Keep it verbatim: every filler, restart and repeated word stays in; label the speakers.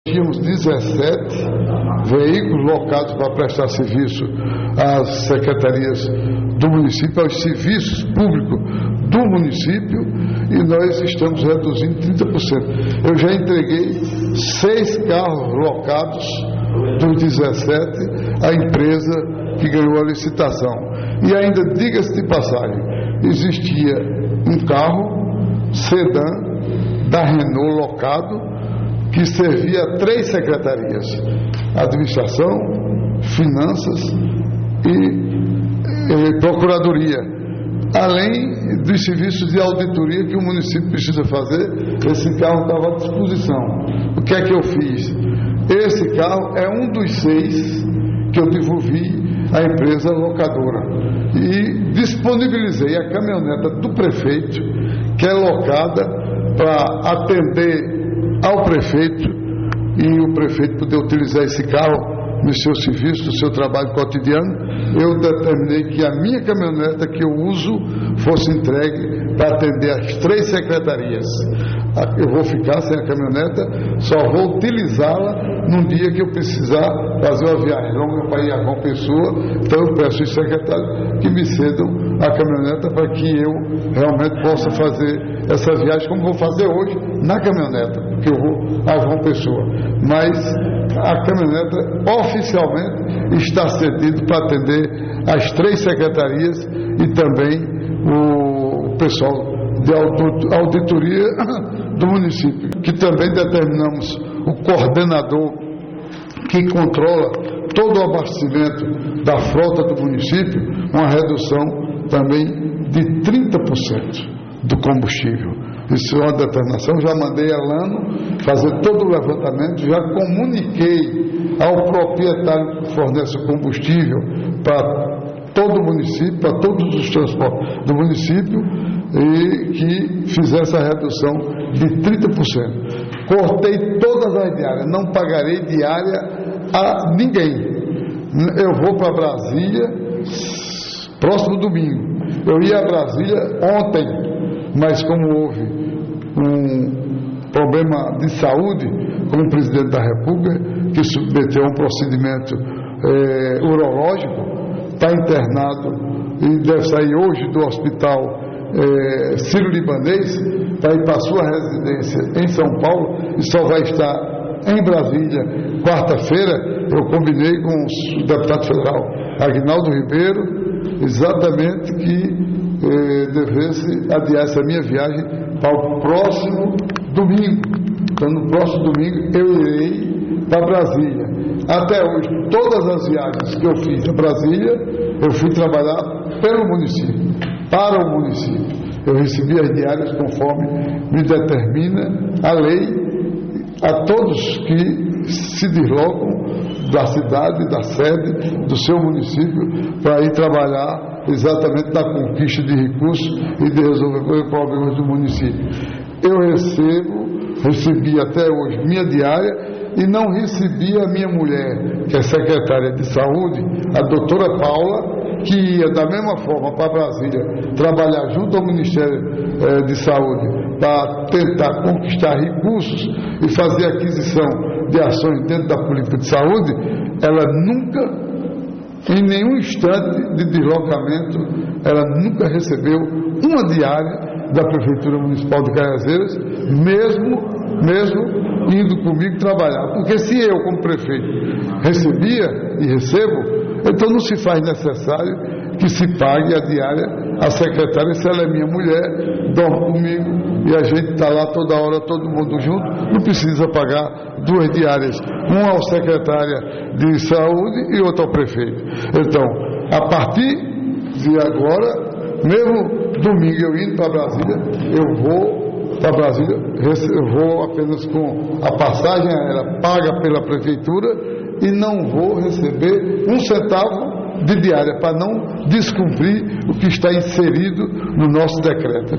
Speaker 1: Tínhamos dezessete veículos locados para prestar serviço às secretarias do município, aos serviços públicos do município, e nós estamos reduzindo trinta por cento. Eu já entreguei seis carros locados dos dezessete à empresa que ganhou a licitação. E ainda, diga-se de passagem, existia um carro sedã da Renault locado que servia a três secretarias: administração, finanças e, e procuradoria, além dos serviços de auditoria que o município precisa fazer. Esse carro estava à disposição. O que é que eu fiz? Esse carro é um dos seis que eu devolvi à empresa locadora e disponibilizei a caminhoneta do prefeito, que é locada para atender ao prefeito, e o prefeito poder utilizar esse carro no seu serviço, no seu trabalho cotidiano. Eu determinei que a minha caminhoneta que eu uso fosse entregue para atender as três secretarias. Eu vou ficar sem a caminhoneta, só vou utilizá-la num dia que eu precisar fazer uma viagem longa para ir a João Pessoa. Então eu peço aos secretários que me cedam a caminhoneta para que eu realmente possa fazer essa viagem, como vou fazer hoje na caminhoneta, porque eu vou a João Pessoa. Mas a caminhoneta oficialmente está cedida para atender as três secretarias e também o pessoal de auditoria do município, que também determinamos o coordenador que controla todo o abastecimento da frota do município, uma redução também de trinta por cento do combustível. Isso é uma determinação. Já mandei a Lano fazer todo o levantamento, já comuniquei ao proprietário que fornece o combustível para todo o município, para todos os transportes do município, e que fizesse a redução de trinta por cento. Cortei todas as diárias, não pagarei diária a ninguém. Eu vou para Brasília próximo domingo. Eu ia a Brasília ontem, mas como houve um problema de saúde com o presidente da República, que submeteu a um procedimento é, urológico, está internado e deve sair hoje do hospital é, Sírio-Libanês para ir para a sua residência em São Paulo, e só vai estar em Brasília quarta-feira. Eu combinei com o deputado federal Aguinaldo Ribeiro exatamente que eh, devesse adiar essa minha viagem para o próximo domingo. Então, no próximo domingo eu irei para Brasília. Até hoje, todas as viagens que eu fiz a Brasília, eu fui trabalhar pelo município, para o município. Eu recebi as diárias conforme me determina a lei, a todos que se deslocam da cidade, da sede, do seu município, para ir trabalhar exatamente na conquista de recursos e de resolver problemas do município. Eu recebo, recebi até hoje minha diária, e não recebi a minha mulher, que é secretária de saúde, a doutora Paula, que ia da mesma forma para Brasília trabalhar junto ao Ministério eh, de Saúde para tentar conquistar recursos e fazer aquisição de ações dentro da política de saúde. Ela nunca, em nenhum instante de deslocamento, ela nunca recebeu uma diária da Prefeitura Municipal de Cajazeiras, mesmo, mesmo indo comigo trabalhar. Porque se eu, como prefeito, recebia e recebo, então não se faz necessário que se pague a diária à secretária. Se ela é minha mulher, dorme comigo e a gente está lá toda hora, todo mundo junto, não precisa pagar duas diárias, uma ao secretária de saúde e outra ao prefeito. Então, a partir de agora, mesmo domingo eu indo para Brasília, eu vou para Brasília, eu vou apenas com a passagem aérea paga pela prefeitura e não vou receber um centavo de diária, para não descumprir o que está inserido no nosso decreto.